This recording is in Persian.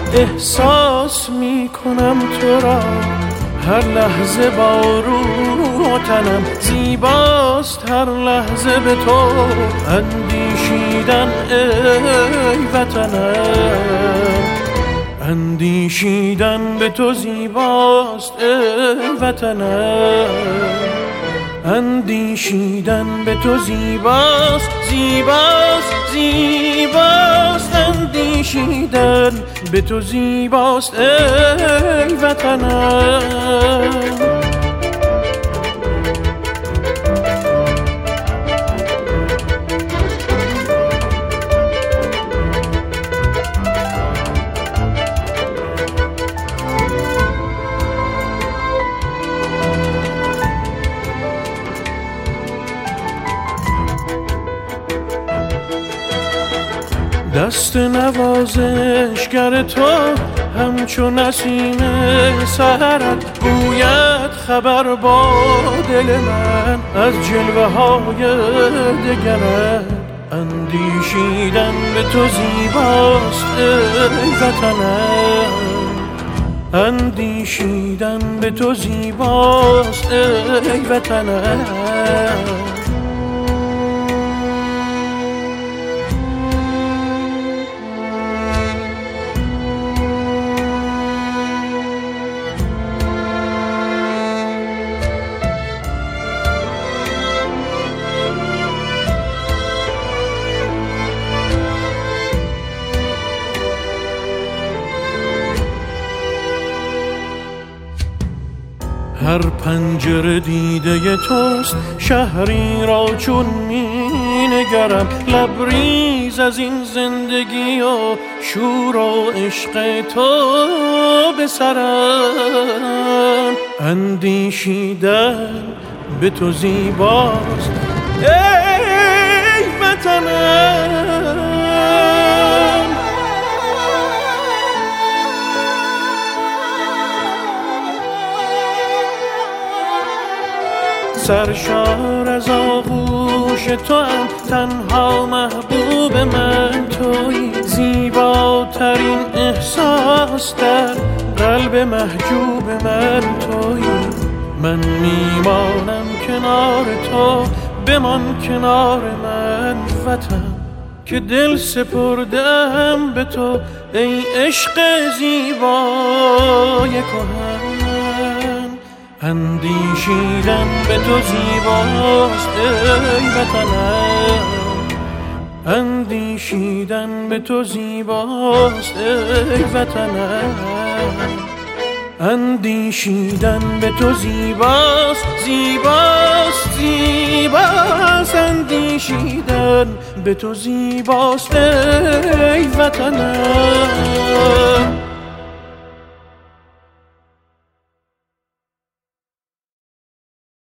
احساس میکنم تو را هر لحظه با روح تنم، زیباست هر لحظه به تو اندیشیدن ای وطنم، اندیشیدن به تو زیباست ای وطنم، اندیشیدن به تو زیباست زیباست زیباست، اندیشیدن به تو زیباست ای وطنم. دست نوازشگر تو همچو نسیم سحرت گوید خبر با دل من از جلوه های دگرت، اندیشیدن به تو زیباست ای وطنم، اندیشیدن به تو زیباست ای وطنم. هر پنجره دیده توست، شهری را چون می نگرم، لبریز از این زندگی و شور و عشق تو به سرم، اندیشیدن به تو زیباست ای وطنم، سرشار از آغوش تو هم، تنها محبوب من تویی، زیباترین احساس در قلب محجوب من تویی، من میمانم کنار تو، بمان کنار من وطن، که دل سپردم به تو ای عشق زیبای کهن، اندیشیدن به تو زیباست ای وطنم، اندیشیدن به تو زیباست ای وطنم، اندیشیدن به تو زیباست زیباست زیباست، اندیشیدن به تو زیباست ای وطنم.